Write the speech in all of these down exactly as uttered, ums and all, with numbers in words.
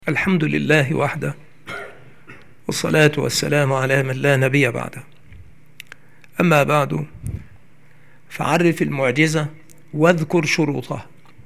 الحمد لله وحده، والصلاة والسلام على من لا نبي بعده. أما بعد، فعرف المعجزة واذكر شروطها.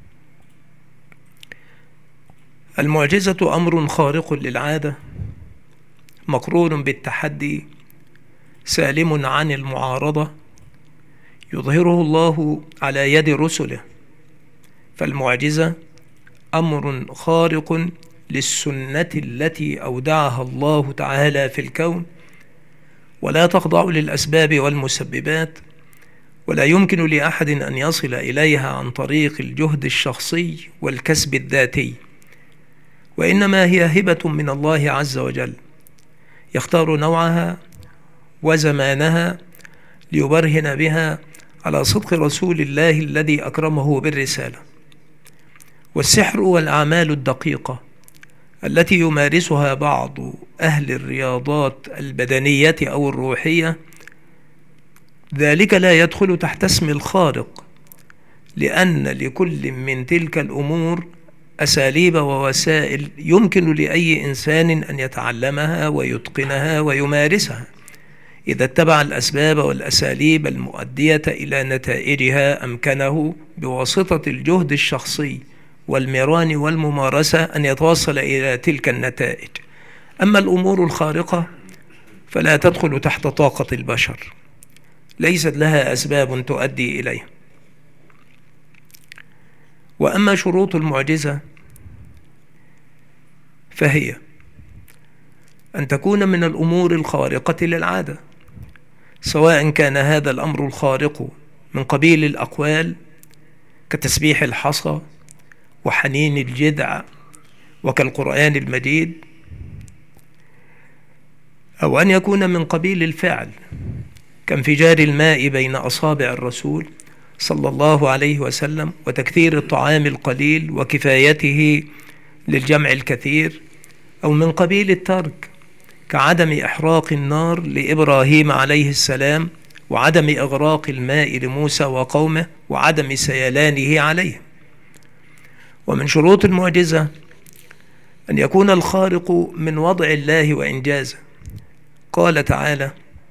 المعجزة أمر خارق للعادة، مقرون بالتحدي، سالم عن المعارضة، يظهره الله على يد رسله. فالمعجزة أمر خارق للسنة التي أودعها الله تعالى في الكون، ولا تخضع للأسباب والمسببات، ولا يمكن لأحد أن يصل إليها عن طريق الجهد الشخصي والكسب الذاتي، وإنما هي هبة من الله عز وجل، يختار نوعها وزمانها ليبرهن بها على صدق رسول الله الذي أكرمه بالرسالة. والسحر والأعمال الدقيقة التي يمارسها بعض أهل الرياضات البدنية أو الروحية، ذلك لا يدخل تحت اسم الخارق، لأن لكل من تلك الأمور أساليب ووسائل يمكن لأي إنسان أن يتعلمها ويتقنها ويمارسها إذا اتبع الأسباب والأساليب المؤدية إلى نتائجها. أمكنه بواسطة الجهد الشخصي والمران والممارسة أن يتوصل إلى تلك النتائج. أما الأمور الخارقة فلا تدخل تحت طاقة البشر، ليست لها أسباب تؤدي إليها. وأما شروط المعجزة فهي أن تكون من الأمور الخارقة للعادة، سواء كان هذا الأمر الخارق من قبيل الأقوال كتسبيح الحصى وحنين الجذع وكالقرآن المجيد، أو أن يكون من قبيل الفعل كانفجار الماء بين أصابع الرسول صلى الله عليه وسلم وتكثير الطعام القليل وكفايته للجمع الكثير، أو من قبيل الترك كعدم إحراق النار لإبراهيم عليه السلام وعدم إغراق الماء لموسى وقومه وعدم سيلانه عليه. ومن شروط المعجزة أن يكون الخارق من وضع الله وإنجازه. قال تعالى: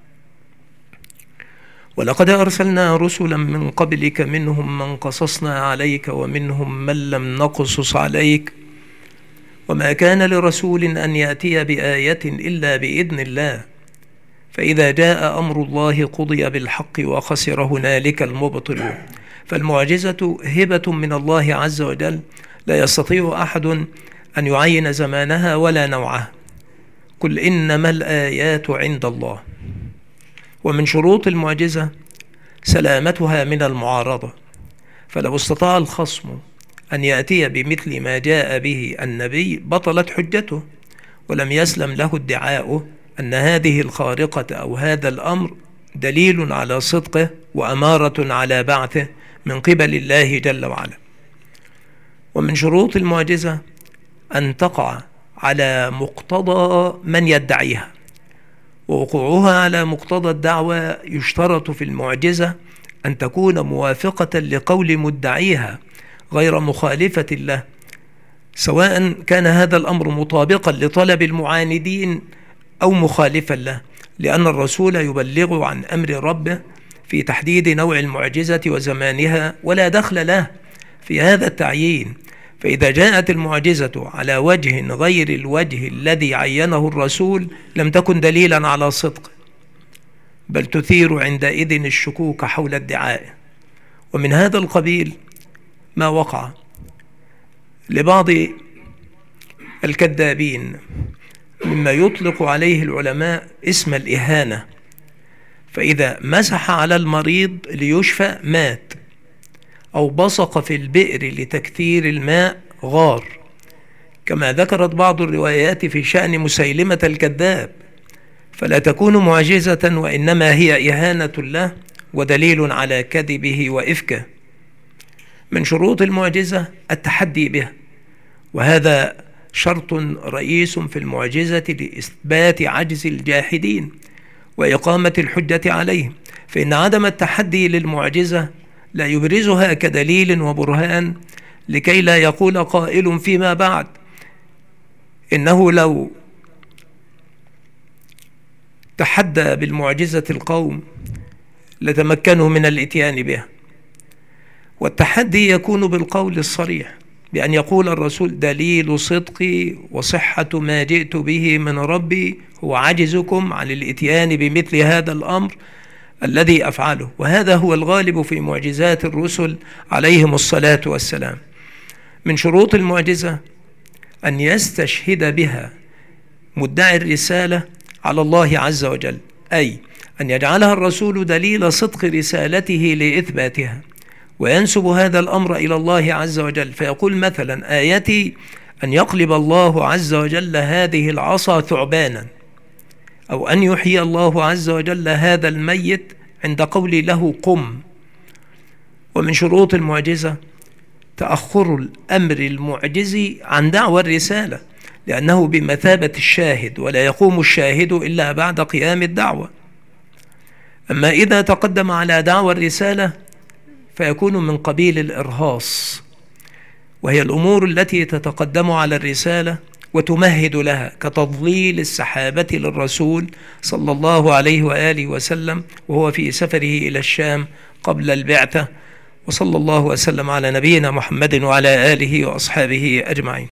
ولقد أرسلنا رسلا من قبلك منهم من قصصنا عليك ومنهم من لم نقصص عليك وما كان لرسول أن يأتي بآية إلا بإذن الله فإذا جاء أمر الله قضي بالحق وخسر هنالك المبطلون. فالمعجزة هبة من الله عز وجل، لا يستطيع أحد أن يعين زمانها ولا نوعها. قل إنما الآيات عند الله. ومن شروط المعجزة سلامتها من المعارضة، فلو استطاع الخصم أن يأتي بمثل ما جاء به النبي بطلت حجته، ولم يسلم له ادعاؤه أن هذه الخارقة أو هذا الأمر دليل على صدقه وأمارة على بعثه من قبل الله جل وعلا. ومن شروط المعجزة أن تقع على مقتضى من يدعيها، ووقوعها على مقتضى الدعوة يشترط في المعجزة أن تكون موافقة لقول مدعيها غير مخالفة له، سواء كان هذا الأمر مطابقا لطلب المعاندين أو مخالفا له، لأن الرسول يبلغ عن أمر ربه في تحديد نوع المعجزة وزمانها، ولا دخل له في هذا التعيين. فإذا جاءت المعجزة على وجه غير الوجه الذي عينه الرسول لم تكن دليلا على صدقه، بل تثير عندئذ الشكوك حول ادعائه. ومن هذا القبيل ما وقع لبعض الكذابين مما يطلق عليه العلماء اسم الإهانة، فإذا مسح على المريض ليشفى مات، أو بصق في البئر لتكثير الماء غار، كما ذكرت بعض الروايات في شأن مسيلمة الكذاب، فلا تكون معجزة وإنما هي إهانة له ودليل على كذبه وإفكه. من شروط المعجزة التحدي بها، وهذا شرط رئيس في المعجزة لإثبات عجز الجاحدين وإقامة الحجة عليهم، فإن عدم التحدي للمعجزة لا يبرزها كدليل وبرهان لكي لا يقول قائل فيما بعد إنه لو تحدى بالمعجزة القوم لتمكنوا من الإتيان بها. والتحدي يكون بالقول الصريح، بأن يقول الرسول: دليل صدقي وصحة ما جئت به من ربي هو عجزكم عن الإتيان بمثل هذا الأمر الذي أفعله. وهذا هو الغالب في معجزات الرسل عليهم الصلاة والسلام. من شروط المعجزة أن يستشهد بها مدعي الرسالة على الله عز وجل، أي أن يجعلها الرسول دليل صدق رسالته لإثباتها، وينسب هذا الأمر إلى الله عز وجل، فيقول مثلا: آيتي أن يقلب الله عز وجل هذه العصا ثعبانا، أو أن يحيي الله عز وجل هذا الميت عند قولي له قم. ومن شروط المعجزة تأخر الأمر المعجزي عن دعوى الرسالة، لأنه بمثابة الشاهد، ولا يقوم الشاهد إلا بعد قيام الدعوة. أما إذا تقدم على دعوى الرسالة فيكون من قبيل الإرهاص، وهي الأمور التي تتقدم على الرسالة وتمهد لها، كتضليل السحابة للرسول صلى الله عليه وآله وسلم وهو في سفره إلى الشام قبل البعثة. وصلى الله وسلم على نبينا محمد وعلى آله وأصحابه أجمعين.